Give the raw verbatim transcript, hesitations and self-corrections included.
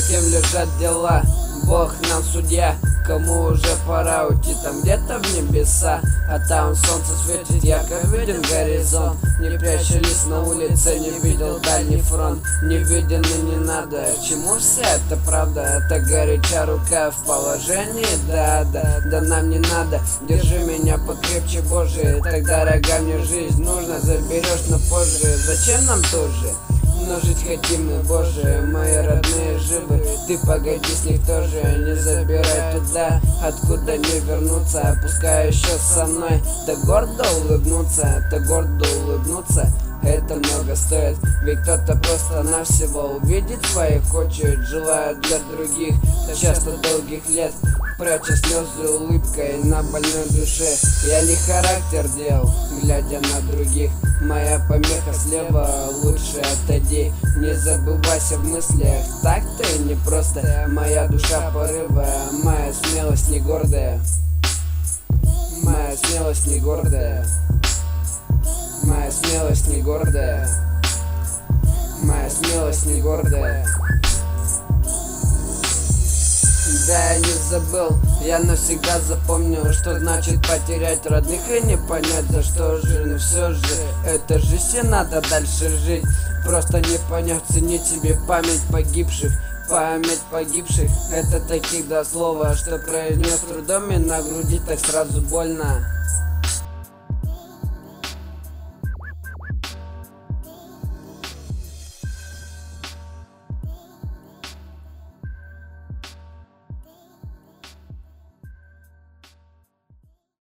кем лежат дела. Бог нам судья, кому уже пора уйти там где-то в небеса. А там солнце светит, ярко виден горизонт. Не пряча лист на улице, не видел дальний фронт. Не виден и не надо, чему вся эта правда? Это горячая рука в положении, да, да, да нам не надо. Держи меня покрепче, Боже, тогда рога мне жизнь нужно, заберешь на позже. Зачем нам тоже? Но жить хотим мы, Боже, мои родные живы. Ты погоди, с них тоже не забирай туда, откуда не вернуться. Пускай еще со мной, да гордо улыбнуться, да гордо улыбнуться. Это много стоит, ведь кто-то просто навсего увидеть своих хочет, желает для других часто долгих лет, пряча слезы улыбкой на больной душе. Я ли характер делал, глядя на других? Моя помеха слева, лучше отойди. Не забывайся в мыслях, так-то и не просто. Моя душа порывая, моя смелость не гордая. Моя смелость не гордая. Моя смелость не гордая. Моя смелость не гордая. Да, я не забыл, я навсегда запомнил, что значит потерять родных и не понять за что же. Но все же, это жизнь, и надо дальше жить. Просто не понять, ценить себе память погибших. Память погибших, это таких два слова, что произнес трудом, и на груди так сразу больно.